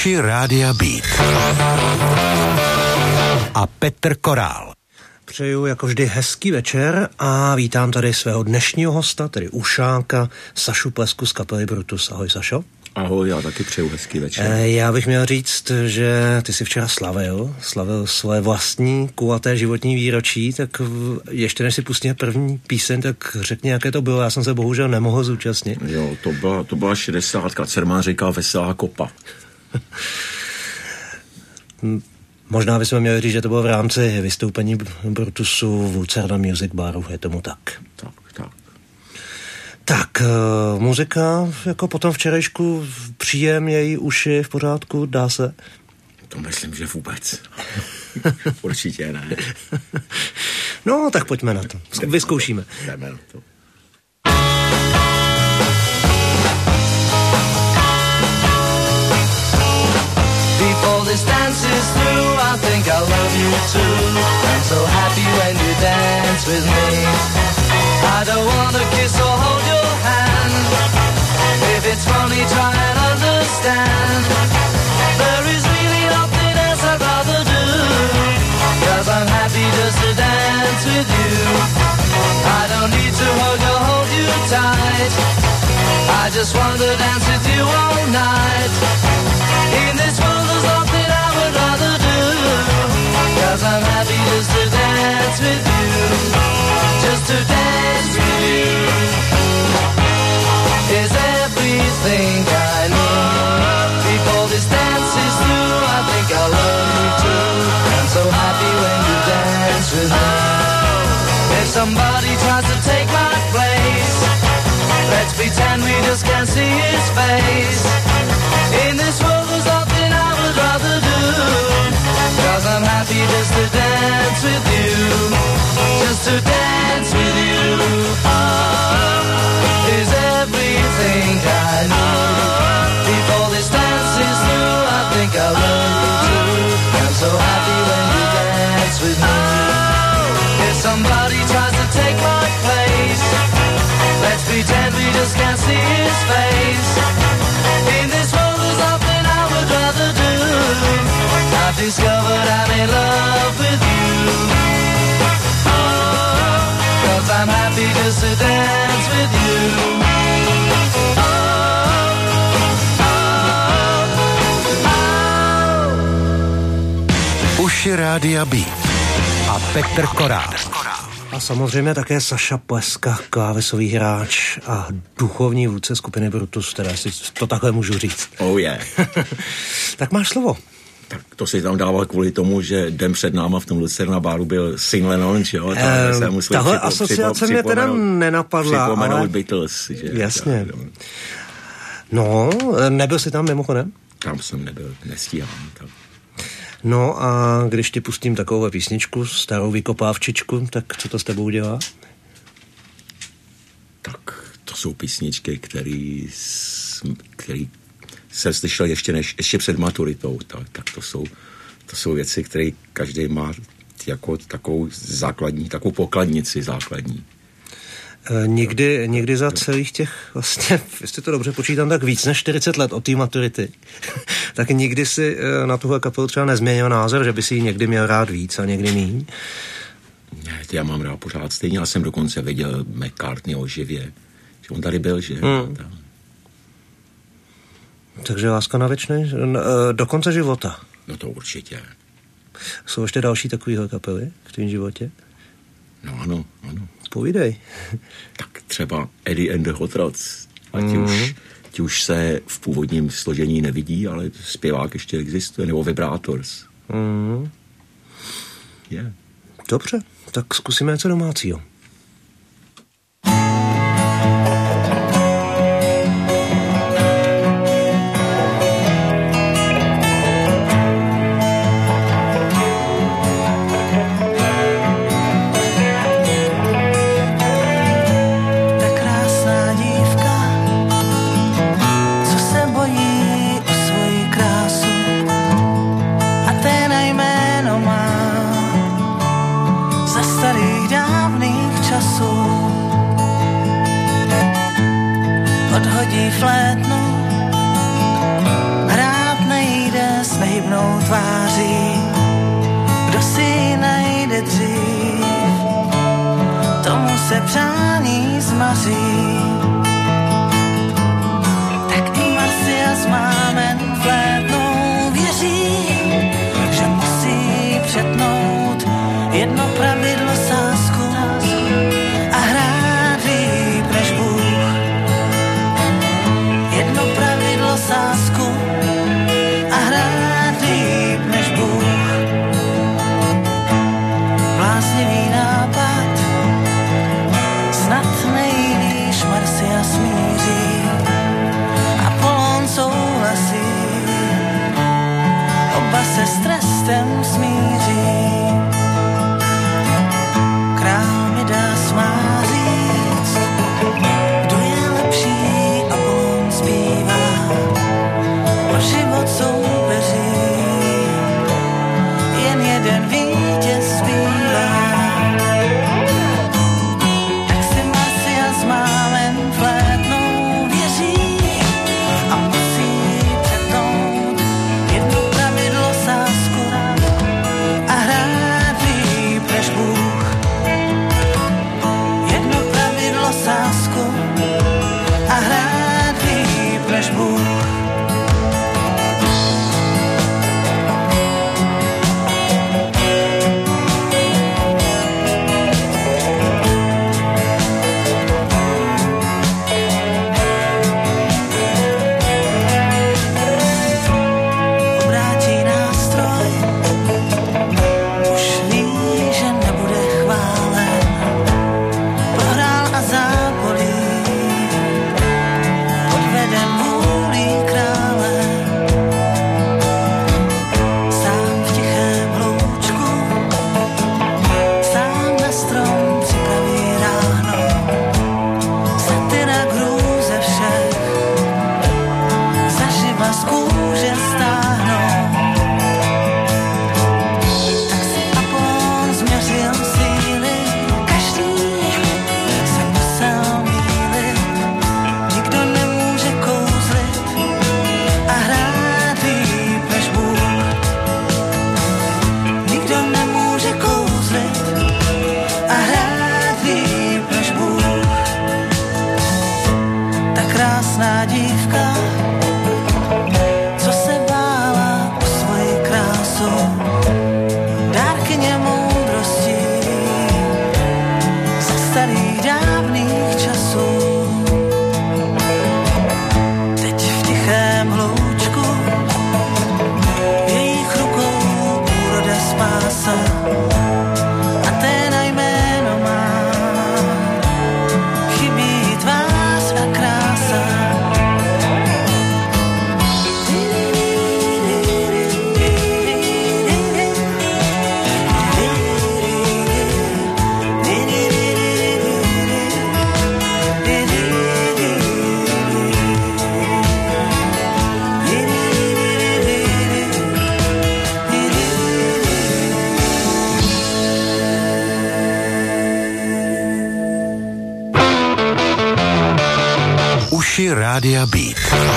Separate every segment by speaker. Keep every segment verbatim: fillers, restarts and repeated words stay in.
Speaker 1: Uši Rádia Beat a Petr Korál.
Speaker 2: Přeju jako vždy hezký večer a vítám tady svého dnešního hosta, tedy Ušáka, Sašu Plesku z kapely Brutus. Ahoj, Sašo.
Speaker 3: Ahoj, já taky přeju hezký večer.
Speaker 2: E, já bych měl říct, že ty si včera slavil, slavil svoje vlastní kulaté životní výročí, tak ještě než si pustíme první píseň, tak řekni, jaké to bylo. Já jsem se bohužel nemohl zúčastnit.
Speaker 3: Jo, to byla, to byla šedesátka, Cerman říkal veselá kopa.
Speaker 2: Možná bychom měli říct, že to bylo v rámci vystoupení Brutusu v Lucerna Music Baru, je tomu tak.
Speaker 3: Tak, tak.
Speaker 2: Tak, uh, muzika, jako po tom včerejšku, příjem, její uši v pořádku, dá se?
Speaker 3: To myslím, že vůbec. Určitě ne.
Speaker 2: No, tak pojďme na to. Vyzkoušíme.
Speaker 3: Jdeme na to.
Speaker 4: Before this dance is through, I think I love you too. I'm so happy when you dance with me. I don't wanna kiss or hold your hand. If it's funny, try and understand. There is really nothing else I'd rather do, 'cause I'm happy just to dance with you. I don't need to hug or hold you tight. I just want to dance with you all night. In this world there's nothing I would rather do, 'cause I'm happy just to dance with you. Just to dance with you is everything I need. Before this dance is through, I think I love you too. I'm so happy when you dance with me. If somebody tries to take my place, let's pretend we just can't see his face. In this world there's nothing I would rather do, 'cause I'm happy just to dance with you. Just to dance with you, oh, is everything I need. Before this dance is through, I think I love you too. I'm so happy when you dance with me. If somebody tries to take my place, let's pretend we just can't see his face. In this world there's nothing I would rather do. I've discovered I'm in love with you. I'm happy just to dance with you.
Speaker 1: Uši Rádia Beat a Petr Korál.
Speaker 2: A samozřejmě také Saša Pleska, klávesový hráč a duchovní vůdce skupiny Brutus, teda si to takhle můžu říct.
Speaker 3: Oh yeah.
Speaker 2: Tak máš slovo.
Speaker 3: Tak to si tam dával kvůli tomu, že den před náma v tom Lucerna baru byl Single Launch, jo?
Speaker 2: Ehm, tahle připo, asociace mě teda nenapadla,
Speaker 3: ale... Beatles, že?
Speaker 2: Jasně. Tak, no, nebyl jsi tam mimochodem?
Speaker 3: Tam jsem nebyl, nestíhám. Tak.
Speaker 2: No a když ti pustím takovou písničku, starou vykopávčičku, tak co to s tebou dělá?
Speaker 3: Tak to jsou písničky, který, který jsem slyšel ještě, než, ještě před maturitou, tak, tak to, jsou, to jsou věci, které každý má jako takovou základní, takovou pokladnici základní.
Speaker 2: E, někdy, někdy za celých těch, vlastně, jestli to dobře počítám, tak víc než čtyřicet let od té maturity, tak nikdy si na tuhle kapelu třeba nezměnil názor, že by si ji někdy měl rád víc a někdy míň?
Speaker 3: Ne, já mám rád pořád stejně, já jsem dokonce viděl McCartneyho živě, že on tady byl, že? Hmm.
Speaker 2: Takže láska na věčný, do konce života.
Speaker 3: No to určitě.
Speaker 2: Jsou ještě další takovýhle kapely v tvém životě?
Speaker 3: No ano, ano.
Speaker 2: Povídej.
Speaker 3: Tak třeba Eddie and the Hot Rods. A ti, mm. už, ti už se v původním složení nevidí, ale zpěvák ještě existuje, nebo Vibrators.
Speaker 2: Mm.
Speaker 3: Yeah.
Speaker 2: Dobře, tak zkusíme něco domácího.
Speaker 5: Starých dávných sázku a hrát líp než Bůh. Bláznivý nápad, snad nejlíš Marsia smíří, Apollon souhlasí, oba se s trestem smíří. Král mi dá má říct, kdo je lepší, Apollon zpívá, o život soupeří, jen jeden vítěz zbývá. Tak si Marsyas mámen flétnou věří a musí přetnout jedno pravidlo sázku a hrát líp než Bůh. Jedno pravidlo sázku a hrát líp než Bůh.
Speaker 1: Rádia Beat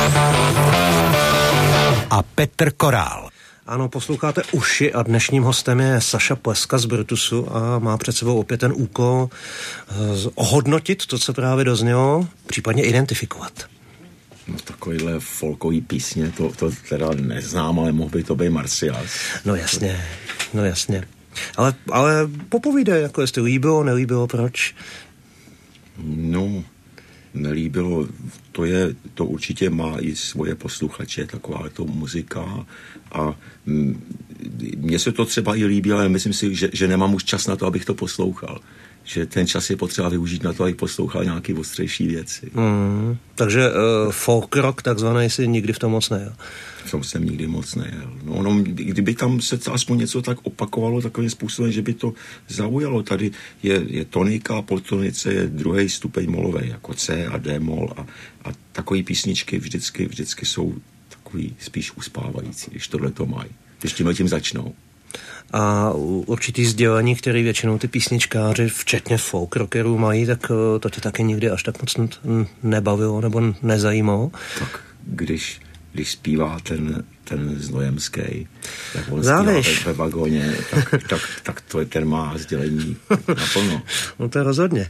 Speaker 1: a Petr Korál.
Speaker 2: Ano, posloucháte Uši a dnešním hostem je Saša Pleska z Brutusu a má před sebou opět ten úkol ohodnotit to, co právě doznělo, případně identifikovat.
Speaker 3: No takovýhle folkový písně, to, to teda neznám, ale mohl by to být Marsyas.
Speaker 2: No jasně, no jasně. Ale, ale popovídej, jako jestli líbilo, nelíbilo, proč?
Speaker 3: No, nelíbilo, to je, to určitě má i svoje posluchače, taková to muzika a mně se to třeba i líbí, ale myslím si, že, že nemám už čas na to, abych to poslouchal. Že ten čas je potřeba využít na to, abych poslouchal nějaké ostřejší věci.
Speaker 2: Mm, takže uh, folk rock takzvaný si nikdy v tom moc nejel.
Speaker 3: V tom jsem nikdy moc nejel. No, no, kdyby tam se aspoň něco tak opakovalo takovým způsobem, že by to zaujalo. Tady je, je tonika a po tonice je druhý stupeň molový, jako C a D mol a, a takový písničky vždycky, vždycky jsou takový spíš uspávající, když tohle to mají. Když tím tím začnou.
Speaker 2: A určitý sdělení, který většinou ty písničkáři, včetně folk rockerů, mají, tak to tě taky nikdy až tak moc nebavilo nebo nezajímalo? Tak
Speaker 3: když, když zpívá ten, ten Znojemský, jak on
Speaker 2: Závěš.
Speaker 3: zpívá ve, ve vagóně, tak, tak, tak to je, ten má sdělení naplno.
Speaker 2: No to je rozhodně.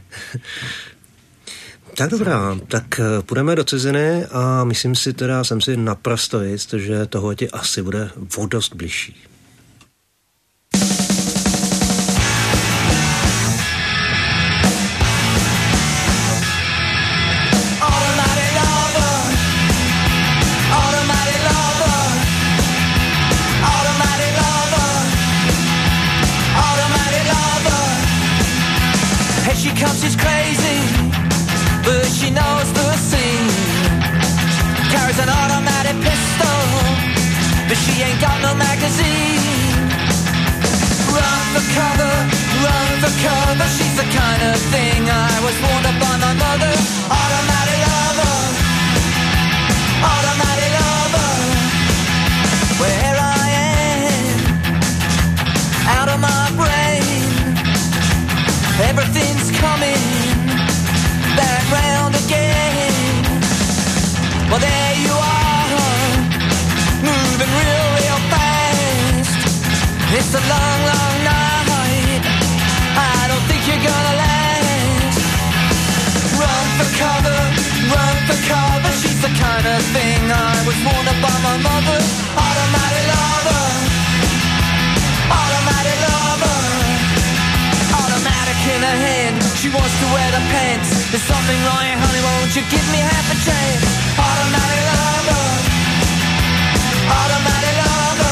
Speaker 2: Tak dobrá, tak půjdeme do ciziny a myslím si teda, jsem si naprosto jist, že tohle ti asi bude o dost bližší.
Speaker 5: Automatic oven, automatic carries an automatic pistol, but she ain't got no magazine. Run for cover, run for cover, she's the kind of thing I was warned up by my mother. Automatic lover, automatic lover, where I am, out of my brain, everything's coming back round again. Well, there you are, moving real, real fast. It's a long, long night, I don't think you're gonna last. Run for cover, run for cover, she's the kind of thing I was warned up by my mother. Automatic lover, automatic lover, automatic in her hand, she wants to wear the pants. There's something wrong, honey, won't you give me half a chance? Automatic lover, automatic lover.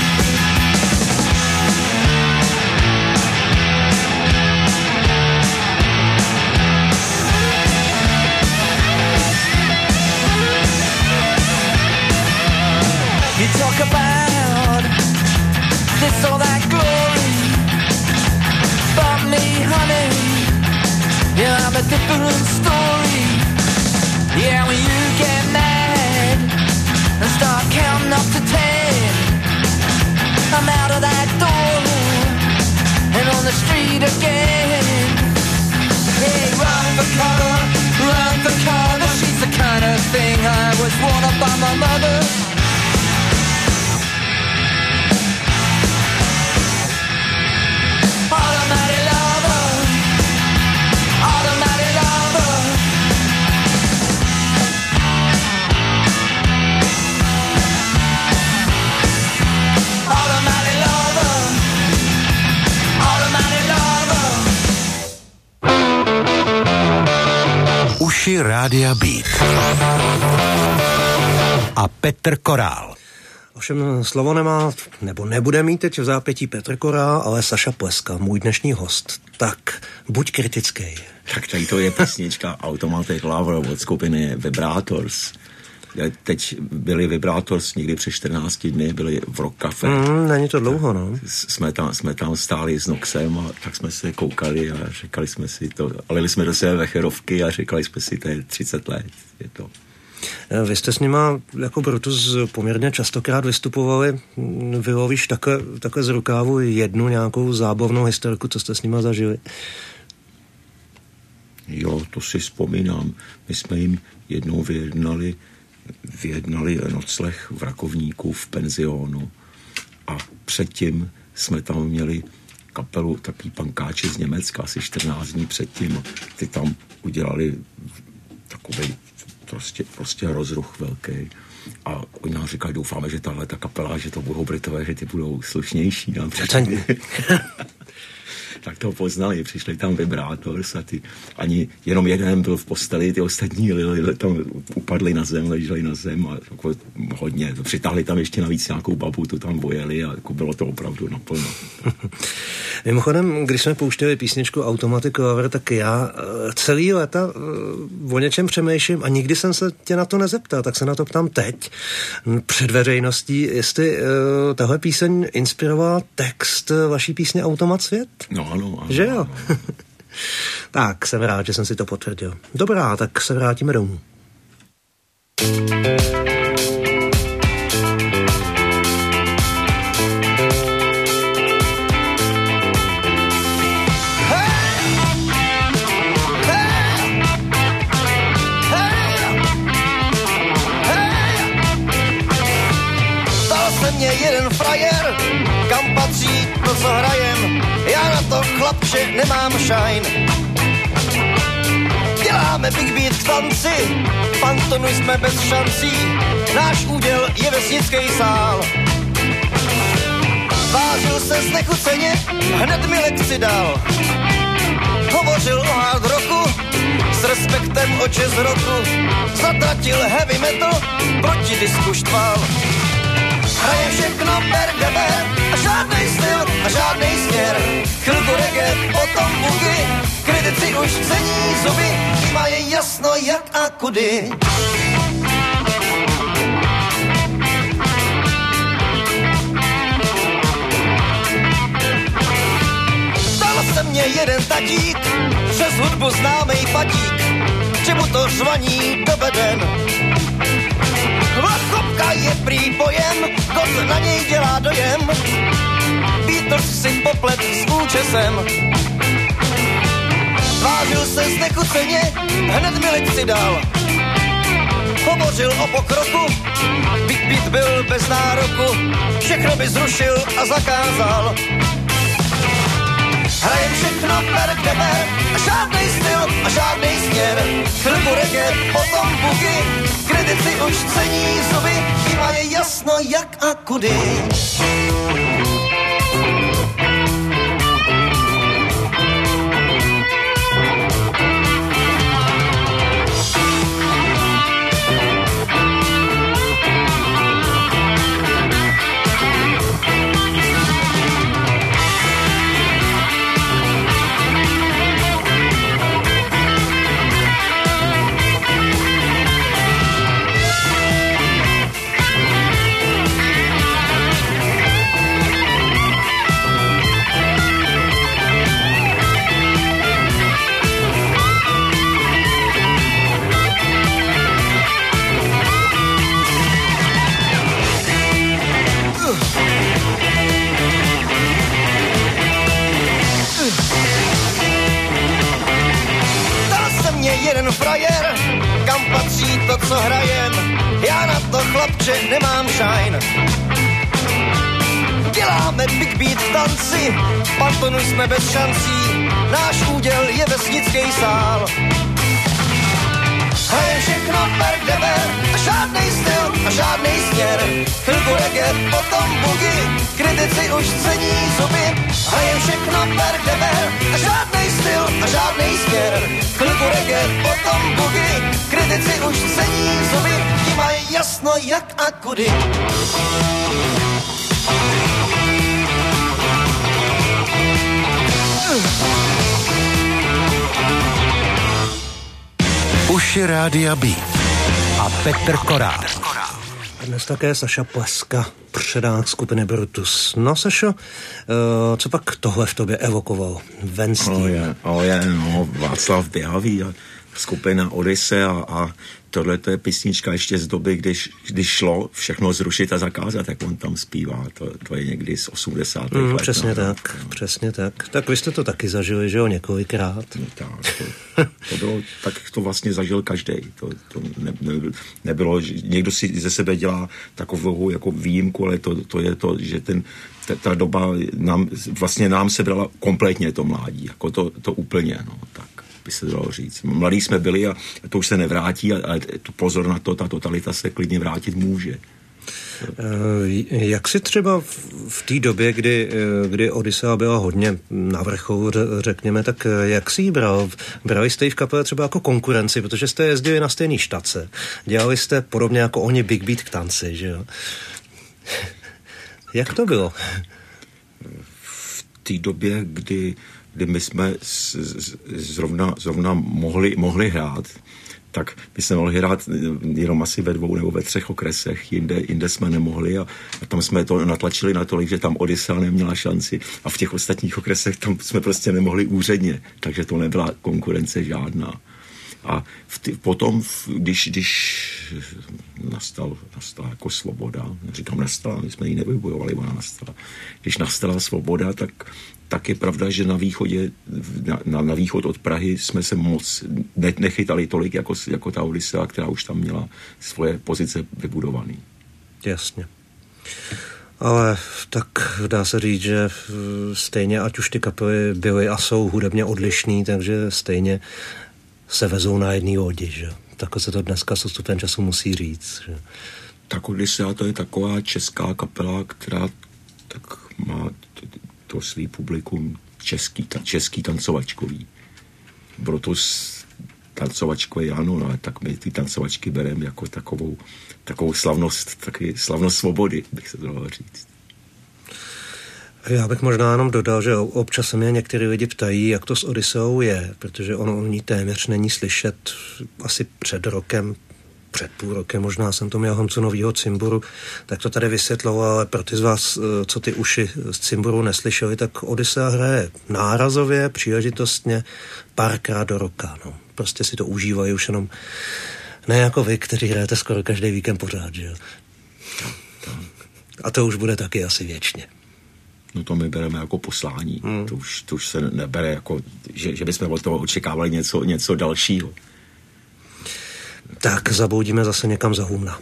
Speaker 5: You talk about this or that glory, but me, honey, yeah, I'm a different story. Yeah, when you get mad and start counting up to ten, I'm out of that door and on the street again. Hey, run for cover, run for cover, she's the kind of thing I was warned up by my mother. Automatic lover, automatic lover. Automatic lover, automatic lover.
Speaker 1: Uši Rádia Beat. A Petr Korál.
Speaker 2: Ovšem slovo nemá, nebo nebude mít teď v zápětí Petr Korál, ale Saša Pleska, můj dnešní host. Tak, buď kritický.
Speaker 3: Tak tady to je písnička Automatic Lover od skupiny Vibrators. Teď byli Vibrators někdy před čtrnácti dny, byli v Rock Café.
Speaker 2: Mm, není to dlouho, no.
Speaker 3: Jsme tam, jsme tam stáli s Noxem a tak jsme se koukali a říkali jsme si to, alili jsme do sebe vecherovky a říkali jsme si, to je třicet let, je to.
Speaker 2: Vy jste s nima jako Brutus poměrně častokrát vystupovali. Vylovíš takhle, takhle z rukávu jednu nějakou zábavnou historku, co jste s nima zažili?
Speaker 3: Jo, to si vzpomínám. My jsme jim jednou vyjednali, vyjednali nocleh v Rakovníku v penzionu a předtím jsme tam měli kapelu, takový pankáči z Německa, asi čtrnáct dní předtím. Ty tam udělali takovej Prostě, prostě rozruch velký. A oni nám říkali, doufáme, že tahle ta kapela, že to budou Britové, že ty budou slušnější. Tak to poznali, přišli tam Vibrators a ty, ani jenom jeden byl v posteli, ty ostatní li, li, tam upadli na zem, leželi na zem a jako hodně. Přitáhli tam ještě navíc nějakou babu, tu tam bojeli a jako bylo to opravdu naplno.
Speaker 2: Mimochodem, když jsme pouštěli písničku Automatic Lover, tak já celý léta o něčem přemýšlím a nikdy jsem se tě na to nezeptal, tak se na to ptám teď před veřejností, jestli tahle píseň inspirovala text vaší písně Automat svět?
Speaker 3: No ano, ano.
Speaker 2: Že jo?
Speaker 3: Ano.
Speaker 2: Tak, jsem rád, že jsem si to potvrdil. Dobrá, tak se vrátíme domů.
Speaker 6: Jeden frajer, kam patří to, co hrajem, já na to, chlapče, nemám šajn. Děláme big beat k tanci, pantonu jsme bez šancí, náš úděl je vesnický sál. Vážil se znechuceně, hned mi lekci dal. Hovořil o hard rocku, s respektem o jazz rocku, zatratil heavy metal, proti disku štval. Hraje všechno bergeber a žádnej styl a žádnej směr. Chvilku reggae, potom boogie, kritici už cení zuby, mají jasno jak a kudy. místo řvaní do beden. Vlachopka je prý pojem, kot na něj dělá dojem. Beatles si poplet s účesem. Tvářil se znechuceně, hned mi lekci dal. Hovořil o pokroku, Big Beat byl bez nároku. Všechno by zrušil a zakázal. Hrajem všechno per kde ber, a žádnej styl a žádnej směr. Chvilku reggae, potom bugy, kritici už cení zuby, jim je jasno jak a kudy. Frajer, kam patří to, co hrajem, já na to, chlapče, nemám šajn. Děláme Big Beat v tanci, pantonu jsme bez šancí, náš úděl je vesnický sál. Hrajem všechno per kde ber, a žádnej styl a žádnej směr. Chvilku reggae, potom bugy, kritici už cení zuby. Hrajem všechno per kde ber, a žádnej styl a žádnej směr. Chvilku reggae, potom bugy, kritici už cení zuby. Ti mají jasno jak a kudy.
Speaker 1: Uši Rádia Beat a Petr Korál.
Speaker 2: A dnes také Saša Pleska, předák skupiny Brutus. No, Sašo, uh, co pak tohle v tobě evokoval? Venství.
Speaker 3: Oh je, oh je, no, Václav Běhavý a skupina Odyssea a, a tohle to je písnička ještě z doby, když, když šlo všechno zrušit a zakázat, jak on tam zpívá. To, to je někdy z osmdesátých
Speaker 2: mm,
Speaker 3: let.
Speaker 2: Přesně
Speaker 3: no,
Speaker 2: tak,
Speaker 3: no.
Speaker 2: přesně tak. Tak vy jste to taky zažili, že jo, několikrát.
Speaker 3: No, tak, to, to bylo, tak to vlastně zažil každý. To, to ne, ne, nebylo, že někdo si ze sebe dělá takovou jako výjimku, ale to, to je to, že ten, ta, ta doba nám, vlastně nám sebrala kompletně to mládí, jako to, to úplně, no, tak by se dalo říct. Mladí jsme byli a to už se nevrátí, ale tu pozor na to, ta totalita se klidně vrátit může.
Speaker 2: Jak si třeba v té době, kdy, kdy Odyssea byla hodně na vrcholu, řekněme, tak jak si ji bral? Brali jste ji v kapele třeba jako konkurenci, protože jste jezdili na stejný štace. Dělali jste podobně jako oni Big Beat k tanci, že jo? Jak to bylo?
Speaker 3: V té době, kdy kdy my jsme z, z, zrovna, zrovna mohli, mohli hrát, tak my jsme mohli hrát jenom asi ve dvou nebo ve třech okresech, jinde, jinde jsme nemohli a, a tam jsme to natlačili natolik, že tam Odyssea neměla šanci a v těch ostatních okresech tam jsme prostě nemohli úředně, takže to nebyla konkurence žádná. A v ty, potom, v, když, když nastal, nastala jako svoboda, říkám nastala, my jsme ji nevybojovali, ona nastala. Když nastala svoboda, tak, tak je pravda, že na východě, na, na, na východ od Prahy jsme se moc ne, nechytali tolik jako, jako ta Odyssea, která už tam měla svoje pozice vybudované.
Speaker 2: Jasně. Ale tak dá se říct, že stejně, ať už ty kapely byly a jsou hudebně odlišný, takže stejně se vezou na jedný lodi, že? Tak se to dneska s odstupem času musí říct, že?
Speaker 3: Tak Odyssea to je taková česká kapela, která tak má to, to svý publikum český, ta, český tancovačkový. Brutus tancovačkový, ano, ale tak my ty tancovačky bereme jako takovou, takovou slavnost, taky slavnost svobody, bych se to dalo říct.
Speaker 2: Já bych možná jenom dodal, že občas se mě některý lidi ptají, jak to s Odysseou je, protože ono o ní téměř není slyšet. Asi před rokem, před půl rokem, možná jsem to měl Honcu Novýho Cimburu, tak to tady vysvětloval, ale pro ty z vás, co ty uši z Cimburu neslyšeli, tak Odyssea hraje nárazově, příležitostně, párkrát do roka, no. prostě si to užívají už jenom ne jako vy, kteří hrajete skoro každý víkend pořád, že jo. A to už bude taky asi věčně.
Speaker 3: No to my bereme jako poslání. Hmm. To, už, to už se nebere jako, že, že bychom od toho očekávali něco, něco dalšího.
Speaker 2: Tak zaboudíme zase někam za humna.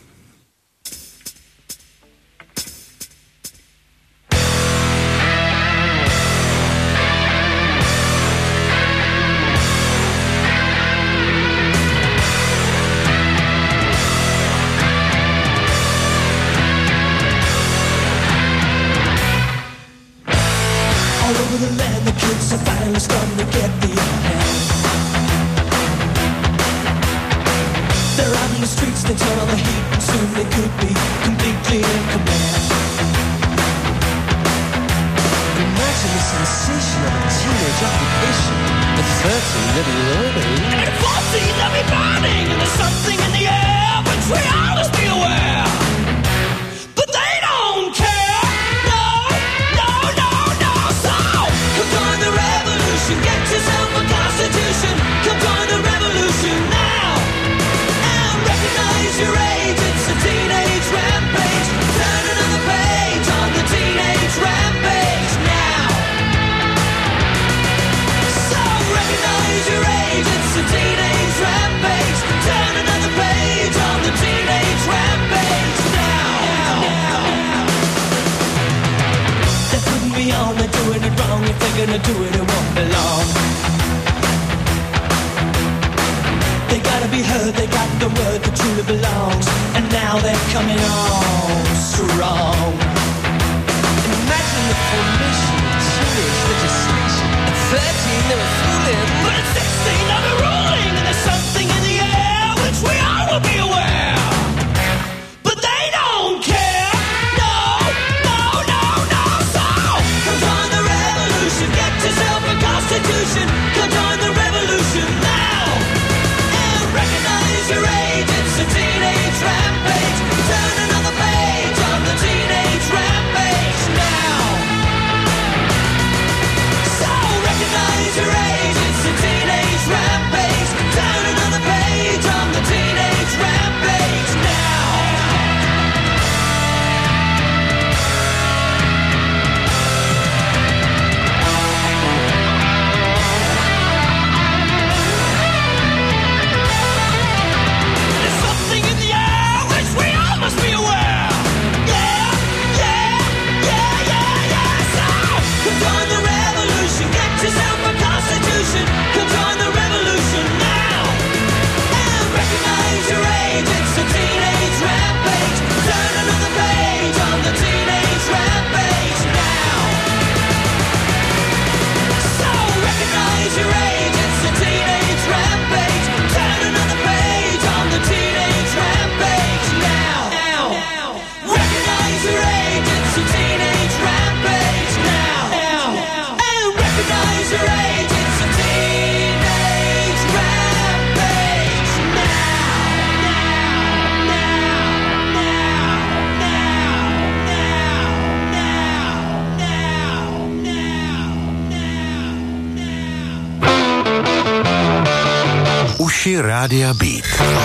Speaker 1: Uši Rádia Beat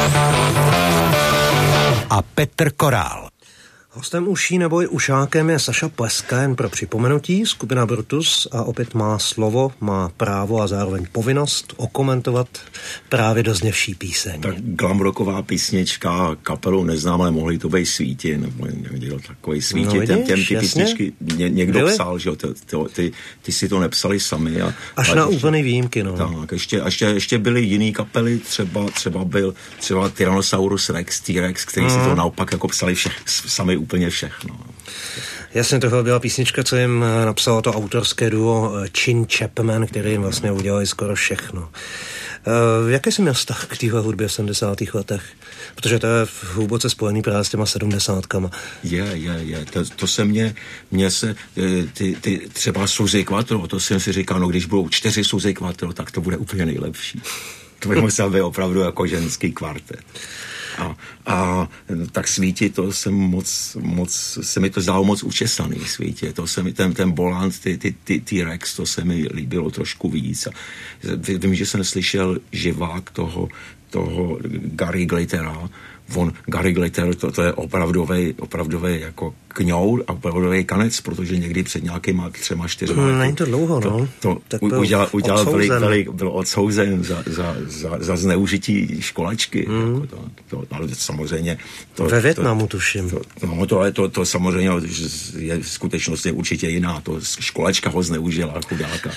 Speaker 1: a Petr Korál.
Speaker 2: Hostem uší nebo i ušákem je Saša Pleska, jen pro připomenutí, skupina Brutus, a opět má slovo, má právo a zároveň povinnost okomentovat právě dozněvší píseň.
Speaker 3: Tak glamrocková písnička, kapelu neznám, ale mohli to být Svíti, nebo někdo takový Svíti,
Speaker 2: no, vidíš,
Speaker 3: těm, těm ty písničky ně, někdo
Speaker 2: Byli?
Speaker 3: psal, že jo, ty, ty, ty si to nepsali sami. A,
Speaker 2: Až
Speaker 3: a
Speaker 2: na
Speaker 3: ještě,
Speaker 2: úplný výjimky, no.
Speaker 3: Tak, ještě, ještě, ještě byly jiný kapely, třeba, třeba byl třeba Tyrannosaurus Rex, T-Rex, který mm. si to naopak jako psali všech, sami úplně všechno.
Speaker 2: Jasně, tohle byla písnička, co jim napsalo to autorské duo Chin Chapman, který jim vlastně udělali skoro všechno. Uh, jaký jsi měl vztah k téhle hudbě v sedmdesátých letech? Protože to je hluboce spojený právě s těma sedmdesátkama.
Speaker 3: Je, je, je. To, to se mě, mě se, ty, ty třeba Suzy Quattro, to jsem si říkal, no když budou čtyři Suzy Quattro, tak to bude úplně nejlepší. To by musel být opravdu jako ženský kvartet. A, a tak Svíti, to jsem moc, moc, se mi to zdálo moc učesaný Svíti. To se mi, ten, ten Boland, ty, ty, ty, ty Rex, to se mi líbilo trošku víc. A vím, že jsem slyšel živák toho, toho Gary Glittera. On, Gary Glitter, to, to je opravdový, opravdový jako kňour a opravdový kanec, protože někdy před nějakýma třema, čtyřma...
Speaker 2: Hmm, není to dlouho, no.
Speaker 3: To, to udělal, udělal velik, velik, byl odsouzen za, za, za, za zneužití školačky. Hmm. Jako to, to, ale samozřejmě... To,
Speaker 2: Ve Vietnamu tuším.
Speaker 3: To, no to, to, to samozřejmě je skutečnost je určitě jiná. To školačka ho zneužila, chudáka.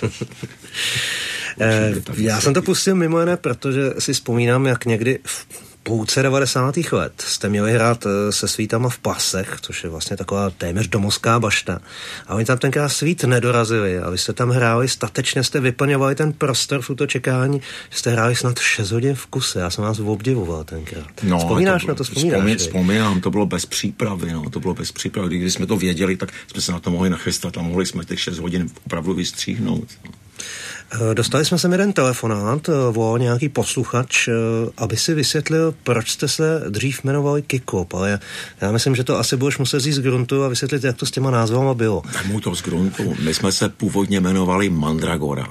Speaker 2: Já jsem to pustil mimo jiné, protože si vzpomínám, jak někdy v půlce devadesátých let jste měli hrát se svítama v Plasech, což je vlastně taková téměř domovská bašta. A oni tam tenkrát svít nedorazili a vy jste tam hráli, statečně jste vyplňovali ten prostor v to čekání, že jste hráli snad šest hodin v kuse. Já jsem vás obdivoval tenkrát. No, vzpomínáš to bylo, na to? Vzpomínáš?
Speaker 3: Vzpomín, vzpomínám, to bylo bez přípravy, no, to bylo bez přípravy. Když jsme to věděli, tak jsme se na to mohli nachystat a mohli jsme těch šest hodin opravdu vystříhnout. No.
Speaker 2: Dostali jsme sem jeden telefonát, volal nějaký posluchač, aby si vysvětlil, proč jste se dřív jmenovali Kikop, ale já myslím, že to asi budeš muset říct z gruntu a vysvětlit, jak to s těma názvama bylo.
Speaker 3: Nemu to z gruntu. My jsme se původně jmenovali Mandragora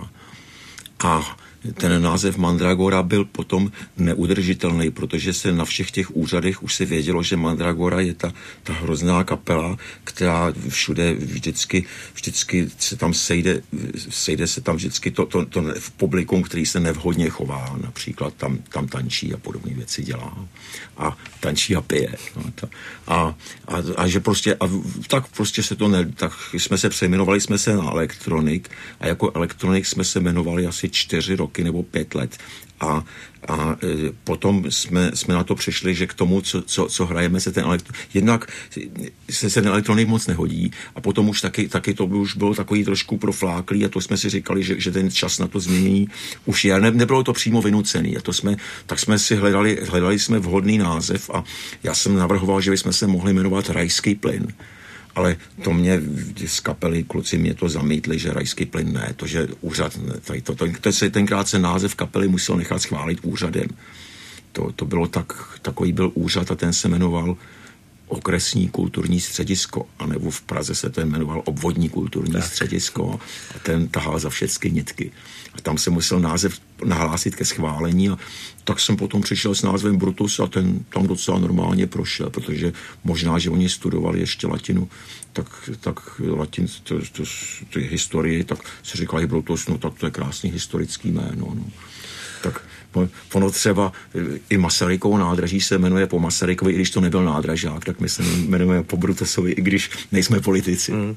Speaker 3: a ten název Mandragora byl potom neudržitelný, protože se na všech těch úřadech už se vědělo, že Mandragora je ta, ta hrozná kapela, která všude vždycky, vždycky se tam sejde, sejde se tam vždycky to, to, to v publikum, který se nevhodně chová, například tam, tam tančí a podobné věci dělá a tančí a pije. No, to, a, a, a že prostě, a tak prostě se to ne, tak jsme se přejmenovali jsme se na Electronic a jako Electronic jsme se jmenovali asi čtyři roky nebo pět let. A, a e, potom jsme, jsme na to přišli, že k tomu, co, co, co hrajeme, se ten elektronik, jednak se, se ten elektronik moc nehodí a potom už taky, taky to už bylo takový trošku profláklý a to jsme si říkali, že, že ten čas na to změnění už je. Ne, nebylo to přímo vynucený. A to jsme, tak jsme si hledali, hledali jsme vhodný název a já jsem navrhoval, že bychom se mohli jmenovat Rajský plyn. Ale to mě z kapely kluci mě to zamítli, že Rajský plyn ne, to, že úřad, tady to, to, to se tenkrát se název kapely musel nechat schválit úřadem. To, to bylo tak, takový byl úřad a ten se jmenoval Okresní kulturní středisko, anebo v Praze se to jmenoval Obvodní kulturní tak. středisko a ten tahal za všechny nitky. A tam se musel název nahlásit ke schválení a tak jsem potom přišel s názvem Brutus a ten tam docela normálně prošel, protože možná, že oni studovali ještě latinu, tak, tak latin, to, to, to historii, tak se říkali Brutus, no tak to je krásný historický jméno, no. Tak ono třeba i Masarykovo nádraží se jmenuje po Masarykovi, i když to nebyl nádražák, tak my se jmenujeme po Brutusovi, i když nejsme politici. Mm.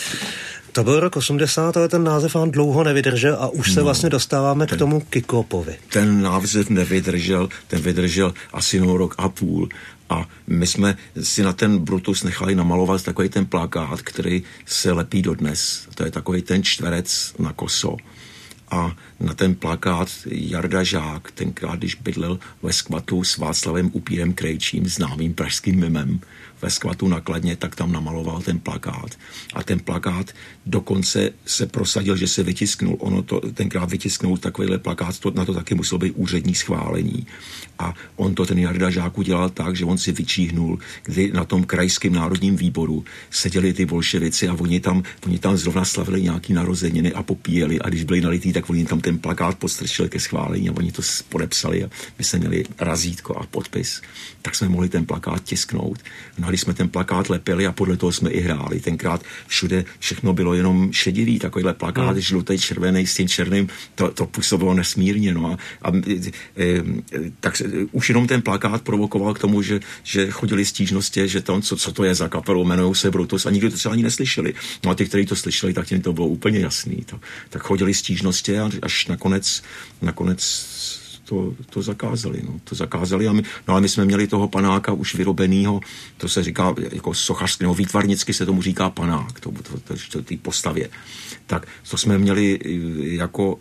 Speaker 2: To byl rok osmdesát, ale ten název vám dlouho nevydržel a už se no, vlastně dostáváme ten, k tomu Kikopovi.
Speaker 3: Ten název nevydržel, ten vydržel asi no rok a půl a my jsme si na ten Brutus nechali namalovat takový ten plakát, který se lepí dodnes. To je takový ten čtverec na koso. A na ten plakát Jarda Žák, tenkrát, když bydlel ve skvatu s Václavem Upírem Krejčím, známým pražským mimem, ve skvatu na Kladně, tak tam namaloval ten plakát. A ten plakát dokonce se prosadil, že se vytisknul. Ono to tenkrát vytisknul takovýhle plakát, to, na to taky muselo být úřední schválení. A on to ten Jarda Žák udělal tak, že on si vyčíhnul, kdy na tom krajském národním výboru seděli ty bolševici a oni tam, oni tam zrovna slavili nějaký narozeniny a popíjeli a když byli nalitý, tak oni tam ten plakát podstrčili ke schválení a oni to podepsali a my jsme měli razítko a podpis. Tak jsme mohli ten plakát tisknout. No a když jsme ten plakát lepili a podle toho jsme i hráli. Tenkrát všude všechno bylo jenom šedivý, takovýhle plakát, hmm. žlutý, červený s tím černým, to, to působilo nesmírně. No a, a e, e, tak se, už jenom ten plakát provokoval k tomu, že, že chodili stížnosti, že tam, co, co to je za kapelu, jmenujou se Brutus a nikdo to třeba ani neslyšeli. No a ty, kteří to slyšeli, tak těm to bylo úplně jasný. To, tak chodili stížnosti a až nakonec, nakonec To, to zakázali, no, to zakázali a my, no ale my jsme měli toho panáka už vyrobenýho, to se říká jako sochařský, nebo výtvarnicky se tomu říká panák, to, to, to, to, té postavě. Tak to jsme měli jako,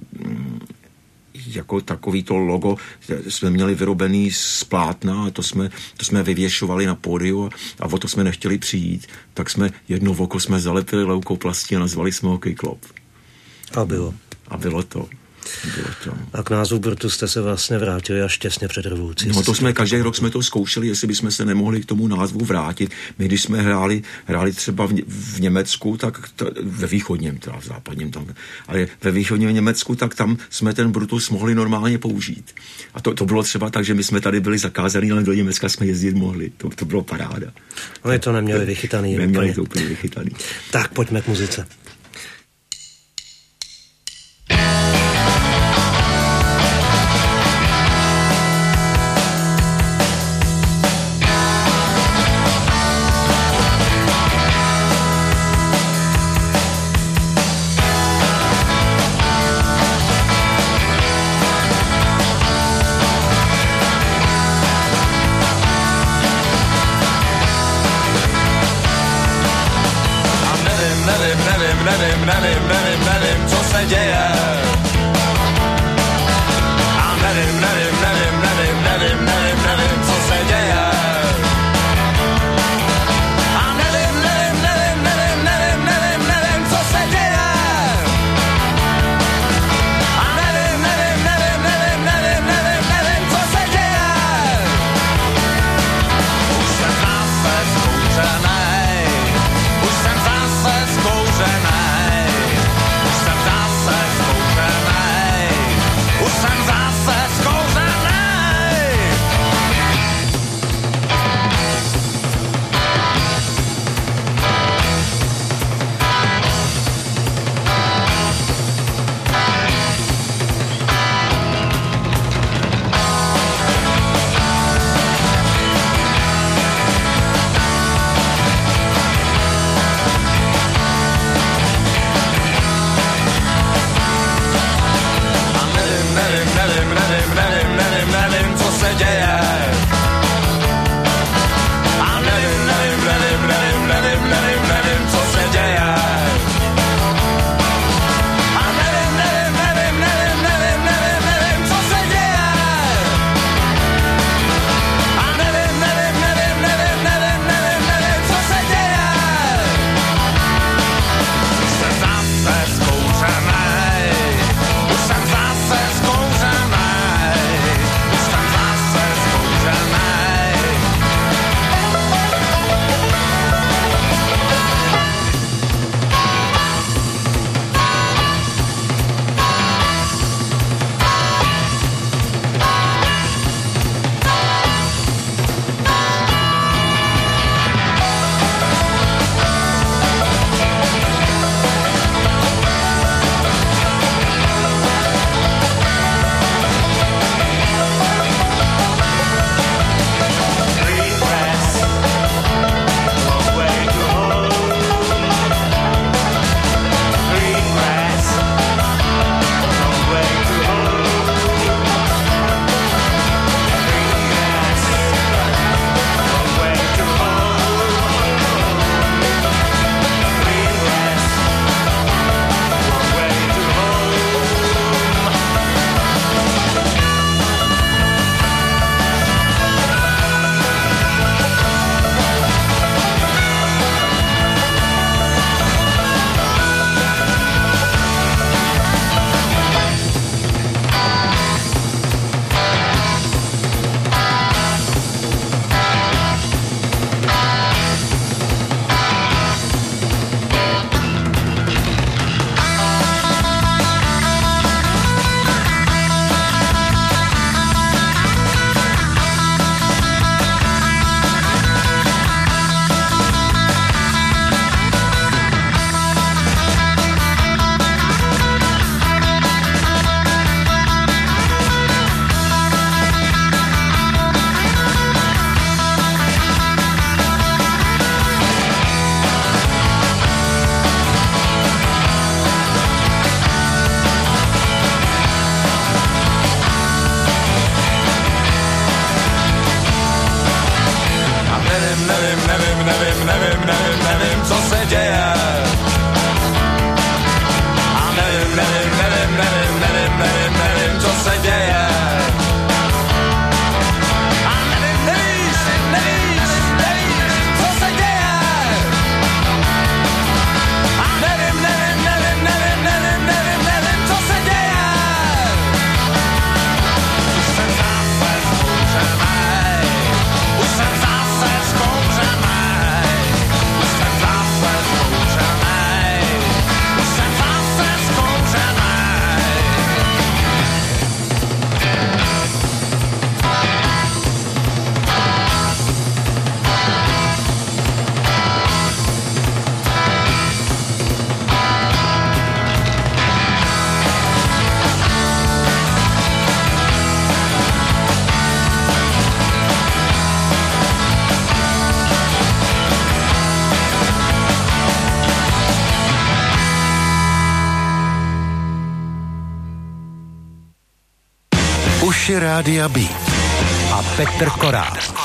Speaker 3: jako takový to logo, jsme měli vyrobený z plátna a to jsme, to jsme vyvěšovali na pódiu a, a o to jsme nechtěli přijít, tak jsme jedno oko jsme zalepili leukoplastí a nazvali jsme ho Kiklop.
Speaker 2: A bylo.
Speaker 3: A bylo to.
Speaker 2: A k názvu Brutus jste se vlastně vrátili až těsně před revolucí.
Speaker 3: No to jsme, každý rok jsme to zkoušeli, jestli bychom se nemohli k tomu názvu vrátit. My, když jsme hráli, hráli třeba v, v Německu, tak to, ve východním, teda v západním tam, ale ve východním Německu, tak tam jsme ten Brutus mohli normálně použít. A to, to bylo třeba tak, že my jsme tady byli zakázaný, ale do Německa jsme jezdit mohli. To, to bylo paráda.
Speaker 2: Oni to neměli vychytaný.
Speaker 3: Neměli úplně. to úplně vychytaný.
Speaker 2: Tak pojďme k muzice.
Speaker 7: Nevím, nevím, nevím, nevím, co se děje. A nevím, nevím, nevím, nevím, nevím, nevím, nevím, co se děje. A nevím, nevím, nevím, nevím, nevím, nevím, nevím, co se děje. A nevím, nevím, nevím, nevím, nevím, nevím, nevím, co se děje. Už jsem zase zkouřenej, už jsem zase zkouřenej.
Speaker 1: Posluchači Rádia B a Petr Korál.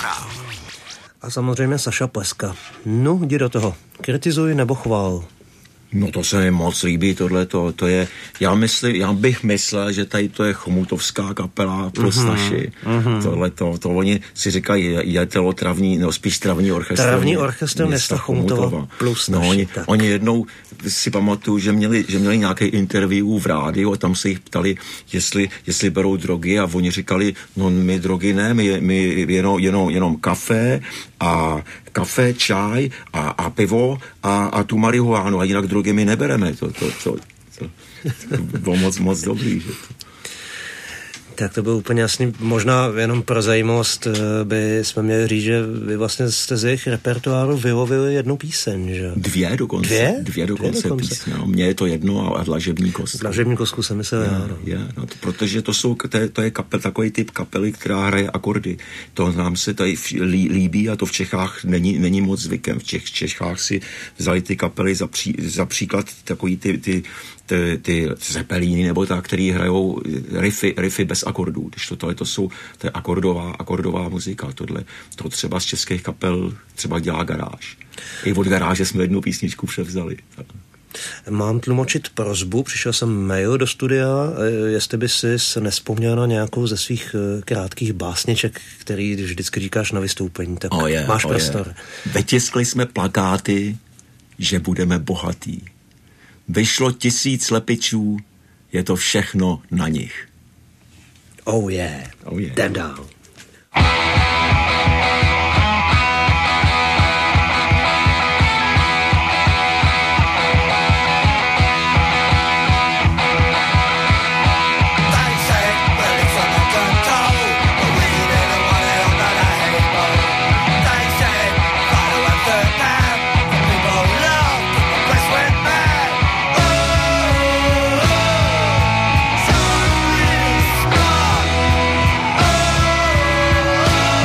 Speaker 2: A samozřejmě Saša Pleska. No, jdi do toho. Kritizuj nebo chvál.
Speaker 3: No to se mi moc líbí, tohle to, to je, já myslím, já bych myslel, že tady to je chomutovská kapela plus mm-hmm, naši. Mm-hmm. Tohle to, to oni si říkají, je to travní, no spíš travní orchestr.
Speaker 2: Travní orchestr města Chomutova plus
Speaker 3: no,
Speaker 2: naši.
Speaker 3: Oni, oni jednou si pamatuju, že měli, že měli nějaké interview v rádiu a tam se jich ptali, jestli, jestli berou drogy a oni říkali, no my drogy ne, my, my jenom, jenom, jenom kafe a kafe, čaj a, a pivo a, a tu marihuánu a jinak drogy my nebereme. To, to, to, to, to bylo moc, moc dobrý. Že to.
Speaker 2: Tak to bylo úplně jasný. Možná jenom pro zajímavost by jsme měli říct, že vy vlastně jste z jejich repertoáru vylovili jednu píseň, že?
Speaker 3: Dvě dokonce. Dvě? Dvě dokonce, Dvě dokonce. písně. No, mně je to jedno a dlažební kost.
Speaker 2: Dlažební kostku jsem myslel, já. No.
Speaker 3: Je, no, to, protože to jsou, to je, to je kapel, takový typ kapely, která hraje akordy. To nám se tady lí, líbí a to v Čechách není, není moc zvykem. V Čech, Čechách si vzali ty kapely za, pří, za příklad takový ty, ty ty, ty Zeppelíny nebo tak, který hrajou riffy, riffy bez akordů. Když to, tohle to jsou, to je akordová, akordová muzika. Tohle, to třeba z českých kapel třeba dělá Garáž. I od Garáže jsme jednu písničku převzali.
Speaker 2: Mám tlumočit prosbu, přišel jsem mail do studia, jestli by si nespomněl na nějakou ze svých krátkých básniček, který vždycky říkáš na vystoupení, tak oh je, máš oh prostor.
Speaker 3: Je. Vytiskli jsme plakáty, že budeme bohatí. Vyšlo tisíc lepičů, je to všechno na nich.
Speaker 2: Oh yeah,
Speaker 3: oh yeah.
Speaker 2: Jdem dál.
Speaker 5: Oh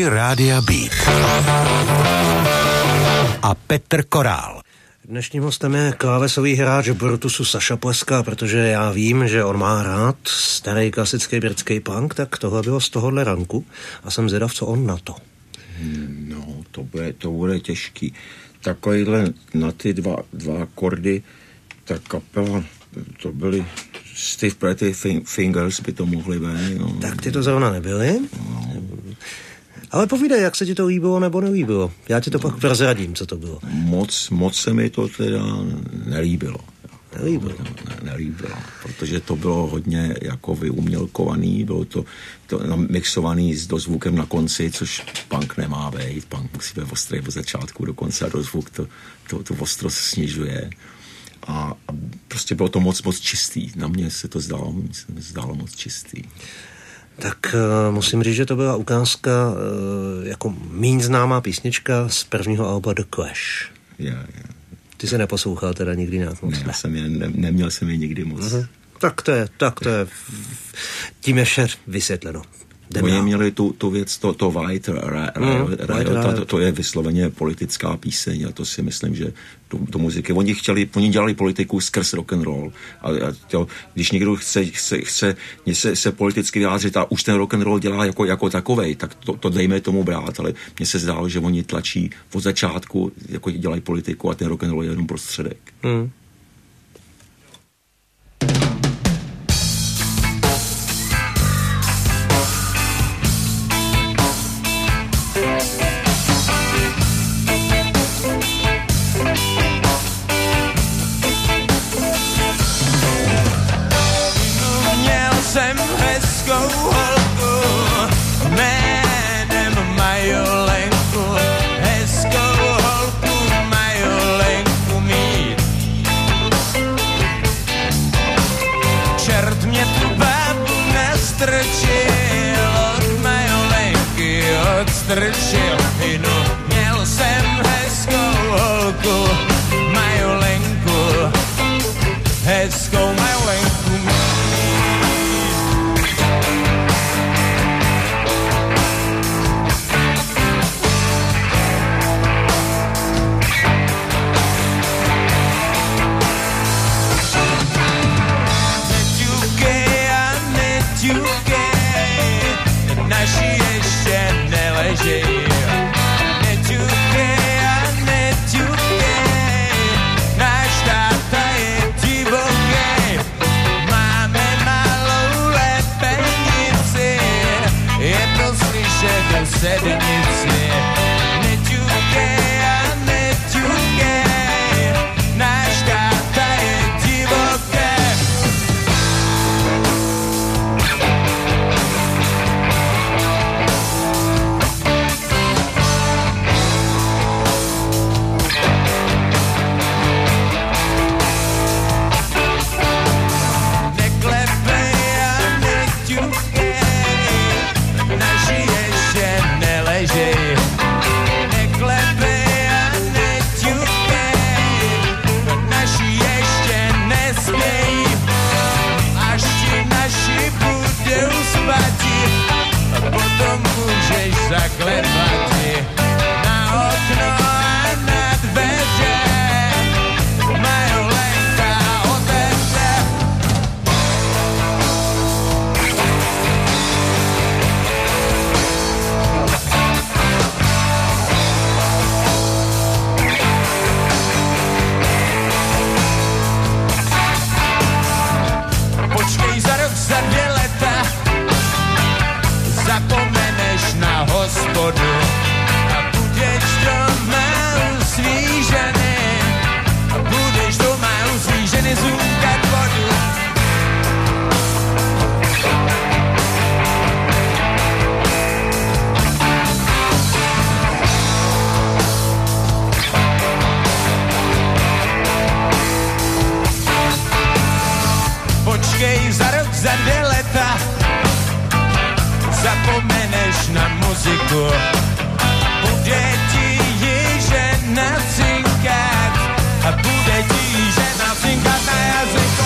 Speaker 1: Hity Rádia Beat. A Petr Korál.
Speaker 2: Dnešním hostem je klávesový hráč Brutusu Saša Pleska, protože já vím, že on má rád starý klasický britský punk, tak tohle bylo z tohohle ranku a jsem zvědav, co on na to.
Speaker 3: No, to bude, to bude těžký. Takovýhle na ty dva, dva akordy, ta kapela, to byly Stiff Pretty Fingers, by to mohly být. No.
Speaker 2: Tak ty to zrovna nebyly. No. Ale povídej, jak se ti to líbilo nebo nelíbilo. Já ti to pak prozradím, co to bylo.
Speaker 3: Moc, moc se mi to teda nelíbilo.
Speaker 2: Nelíbilo.
Speaker 3: Ne, nelíbilo, protože to bylo hodně jako vyumělkovaný, bylo to, to mixovaný s dozvukem na konci, což punk nemá být. Punk musí být ostrý od začátku do konce a dozvuk to, to, to ostrost snižuje. A, a prostě bylo to moc, moc čistý. Na mě se to zdálo, se mi zdálo moc čistý.
Speaker 2: Tak uh, musím říct, že to byla ukázka uh, jako míň známá písnička z prvního alba The Clash.
Speaker 3: Yeah, yeah.
Speaker 2: Ty se neposlouchal teda nikdy nějak moc?
Speaker 3: Ne, jsem je, ne, neměl jsem je nikdy moc. Uh-huh.
Speaker 2: Tak to je, tak to je, tím je vše vysvětleno.
Speaker 3: Oni měli tu, tu věc, to, to White Riot, mm, to, to je vysloveně politická píseň a to si myslím, že do, do muziky, oni chtěli, oni dělali politiku skrz rock and roll a, a to, když někdo chce, chce, chce se, se politicky vyjádřit a už ten rock and roll dělá jako, jako takovej, tak to, to dejme tomu brát, ale mně se zdálo, že oni tlačí od začátku, jako dělají politiku a ten rock and roll je jenom prostředek. Mm.
Speaker 5: Strčil inu, měl jsem hezkou holku, majolenku, hezkou majolenku mít. Neťukej a neťukej, naši ještě neležej. Neťukej a neťukej, náš táta je divokej. Máme malou lepenici, je to slyšet v sednici. Neťukej a neťukej, náš táta je divokej. Zaklepati na okno a na dveře, majolenka otevře. Počkej za rok, za dvě leta, zapomeneš na hospodu a budeš doma u svý ženy a budeš doma u svý ženy zúkat vodu. Počkej za rok, za dvě leta, zapomeneš na muziku, bude ti žena cinkat a bude ti žena cinkat na jazyku.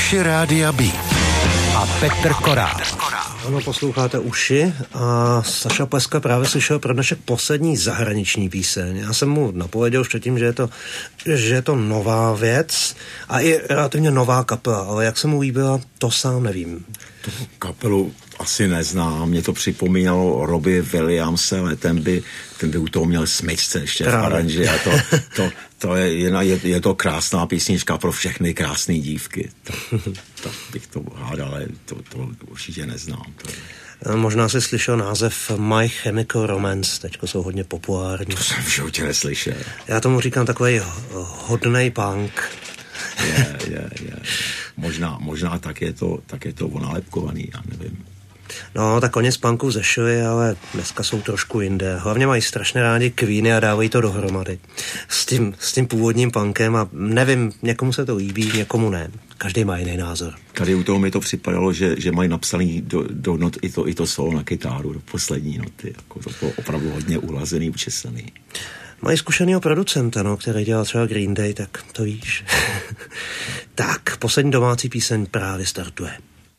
Speaker 1: Uši Rádia Beat a Petr Korál.
Speaker 2: Ano, posloucháte Uši a Saša Pleska právě slyšel pro dnešek poslední zahraniční píseň. Já jsem mu napověděl už předtím, že je to, že je to nová věc a i relativně nová kapela, ale jak se mu líbila, to sám nevím.
Speaker 3: Tu kapelu asi neznám, mě to připomínalo Robbie Williamse, ale ten by, ten by u toho měl smyčce ještě v aranži a to, to, to je, je, je to krásná písnička pro všechny krásné dívky. To, to bych to hádal, ale to, to určitě neznám. To.
Speaker 2: Možná jsi slyšel název My Chemical Romance, teďko jsou hodně populární.
Speaker 3: To jsem v životě neslyšel.
Speaker 2: Já tomu říkám takový hodnej punk.
Speaker 3: Je, je, je. Možná, možná tak je to, tak je to onálepkovaný, já nevím.
Speaker 2: No, tak oni z punku zešli, ale dneska jsou trošku jinde. Hlavně mají strašně rádi Queeny a dávají to dohromady. S tím, s tím původním punkem a nevím, někomu se to líbí, někomu ne. Každý má jiný názor.
Speaker 3: Tady u toho mi to připadalo, že, že mají napsaný do, do not i to, i to solo na kytáru, do poslední noty. Jako to bylo opravdu hodně uhlazený, učesaný.
Speaker 2: Mají zkušenýho producenta, no, který dělal třeba Green Day, tak to víš. Tak, poslední domácí píseň právě startuje.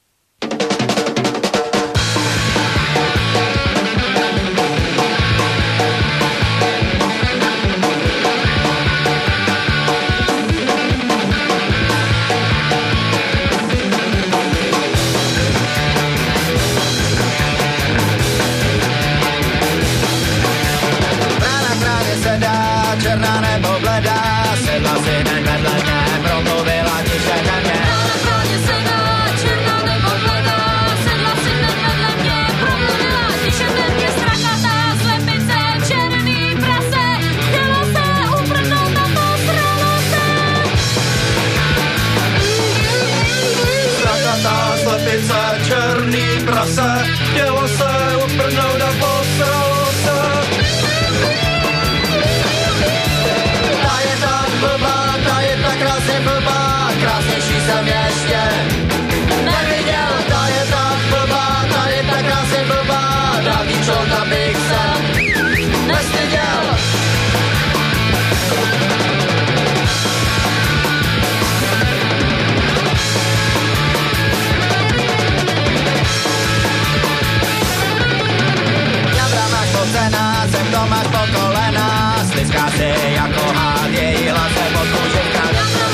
Speaker 6: Černá nebo bledá, sedla si den vedle mě, promluvila tiše na mě. Na chráně sedá, černá nebo bledá, sedla si den vedle mě, promluvila tiše na mě. Strakatá slepice, černý prase, chtělo se uprchnout a posralo se. Strakatá slepice, černý prase, chtělo se uprchnout a posralo se. Krásnější jsem ještě neviděl, ta je tak blbá, ta je tak krásně blbá, dávný čolka bych se nestyděl. Jadra máš pocená, sem to máš po kolena, slizká si jako hád, její hlas se pod kůživka.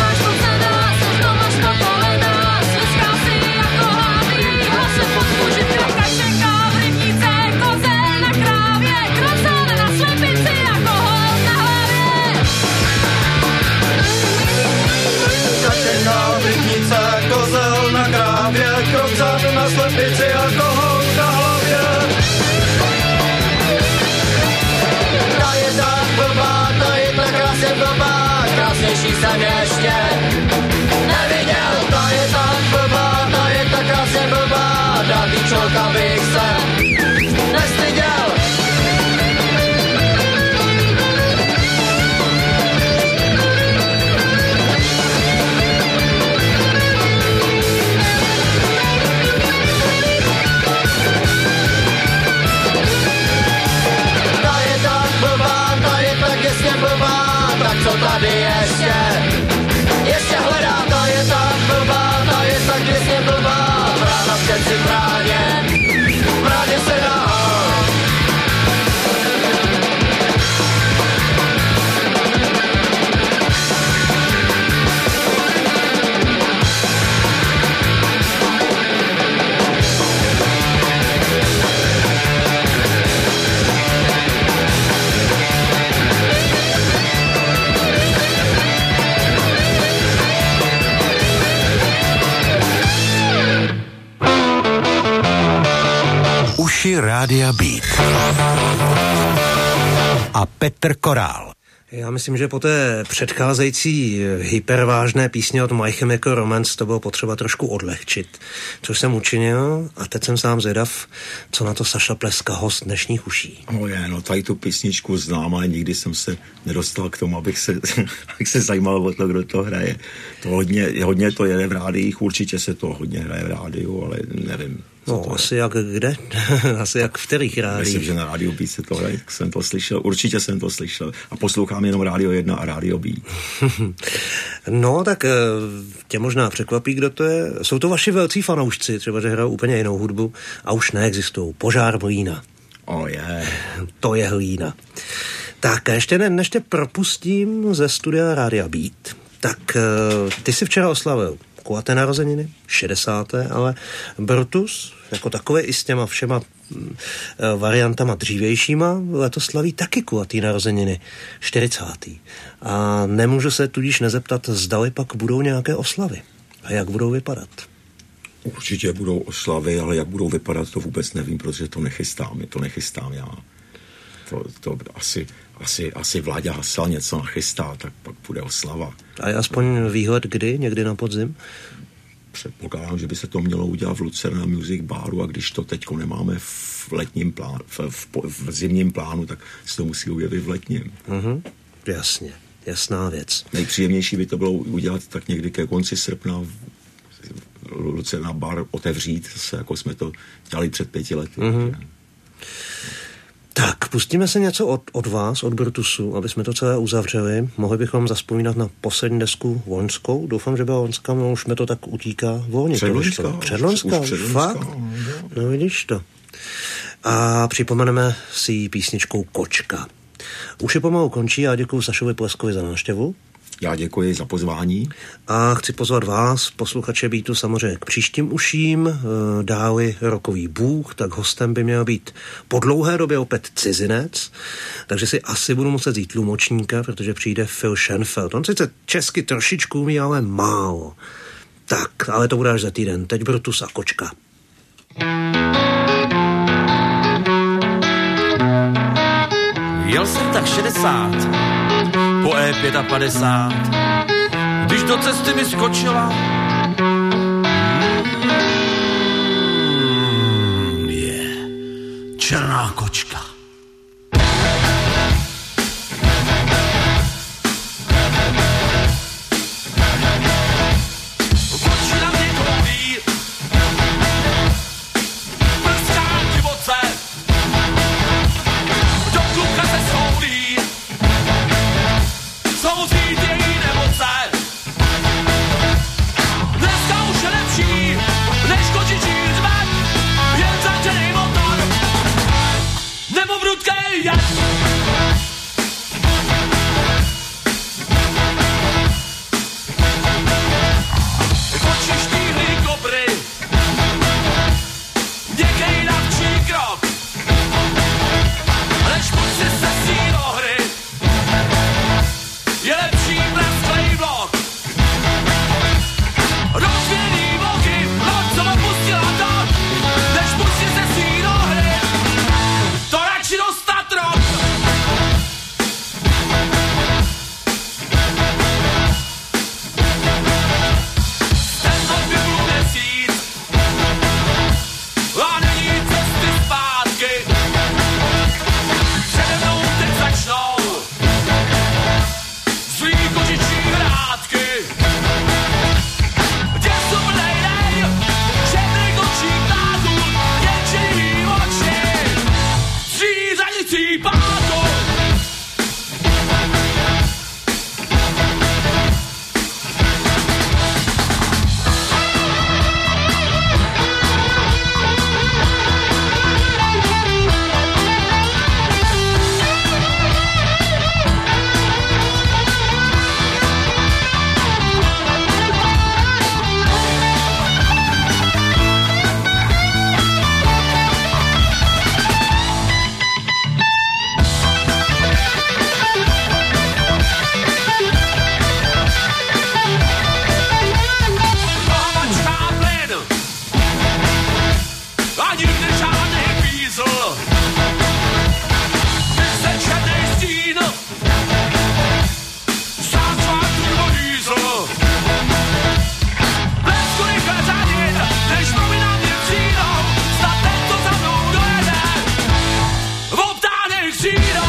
Speaker 6: Kozel na krávě, krok zad na slepici a kohout na hlavě. Ta je tak blbá, ta je tak krásně blbá, krásnější jsem ještě neviděl. Ta je tak blbá, ta je tak krásně blbá, dávný čolka bych se nestyděl. Co tady ještě, ještě hledá, ta je tak blbá, ta je tak děsně blbá, brána v těci v rádě, v rádě se dá.
Speaker 1: Uši Rádia Beat a Petr Korál.
Speaker 2: Já myslím, že po té předcházející hypervážné písně od My Chemical Romance to bylo potřeba trošku odlehčit, což jsem učinil a teď jsem sám zvědav, co na to Saša Pleska, host dnešních Uší.
Speaker 3: No je, no tady tu písničku znám, ale nikdy jsem se nedostal k tomu, abych se, abych se zajímal o to, kdo to hraje. To hodně, hodně to jede v rádiích, určitě se to hodně hraje v rádiu, ale nevím.
Speaker 2: No, asi jak kde? Asi jak v kterých rádiích?
Speaker 3: Myslím, že na Rádiu Beat se to hraje, jsem to slyšel, určitě jsem to slyšel. A poslouchám jenom Rádio jedna a Rádio Beat.
Speaker 2: No, tak tě možná překvapí, kdo to je. Jsou to vaši velcí fanoušci, třeba, že hrajou úplně jinou hudbu a už neexistují. Požár mlýna.
Speaker 3: Oh, yeah.
Speaker 2: To je hlína. Tak, ještě ne, než tě propustím ze studia Rádia Beat, tak ty si včera oslavil kulaté narozeniny, šedesáté, ale Brutus, jako takové i s těma všema variantama dřívějšíma, letos slaví taky kulatý narozeniny, čtyřicáté. A nemůžu se tudíž nezeptat, zdali pak budou nějaké oslavy a jak budou vypadat.
Speaker 3: Určitě budou oslavy, ale jak budou vypadat, to vůbec nevím, protože to nechystám, to nechystám já. To, to asi, asi, asi Vláďa Hasal něco nachystá, tak pak bude oslava.
Speaker 2: A je aspoň výhled kdy? Někdy na podzim?
Speaker 3: Předpokládám, že by se to mělo udělat v Lucerna Music Baru, a když to teďko nemáme v letním plánu, v, v, v zimním plánu, tak se to musí objevit v letním.
Speaker 2: Mhm, jasně, jasná věc.
Speaker 3: Nejpříjemnější by to bylo udělat tak někdy ke konci srpna Lucerna bar otevřít, zase jako jsme to dělali před pěti lety.
Speaker 2: Mhm. Tak, pustíme se něco od, od vás, od Brutusu, aby jsme to celé uzavřeli. Mohli bychom zazpomínat na poslední desku Voňskou. Doufám, že byla Voňská, no už mi to tak utíká volně.
Speaker 3: Předloňská.
Speaker 2: Předloňská, fakt? No vidíš to. A připomeneme si jí písničkou Kočka. Už je pomalu končí a děkuju Sašovi Pleskovi za návštěvu.
Speaker 3: Já děkuji za pozvání.
Speaker 2: A chci pozvat vás, posluchače Beatu, samozřejmě k příštím uším. Dáli rokový bůh, tak hostem by měl být po dlouhé době opět cizinec, takže si asi budu muset vzít tlumočníka, protože přijde Phil Schenfeld. On sice česky trošičku umí, ale málo. Tak, ale to bude až za týden. Teď Brutus a Kočka.
Speaker 8: Jel jsem tak šedesát, po E padesát pět, když do cesty mi skočila mm, je černá kočka. Kočí na mě koulí, prská divoce, do kluka se soulí, souzí její nemoce. Dneska už je lepší, než kočičí zvat, jen začený motor, nebo prudkej jed. Koči štíhlý kobry, děkej navčí krok, než půjď si se sí do hry, je lepší prasklej blok. Rozvěný bloky, loď co opustila to, než pustí se svý do hry, to radši dostat rok. Ten odběhl měsíc a není cesty zpátky, přede mnou teď začnou svý kočičí hrátky. Děsu blejnej, černý kočí ptáku, děčí oči, střízající pátu. Nohamačká plyn a nikdy žádný pízl, vysečenej stín, sáčvák turbodízl. Blesku rychle řadit, než mluví na mě přijdou, snad ten, co za mnou dojede, obtáhnej křídou.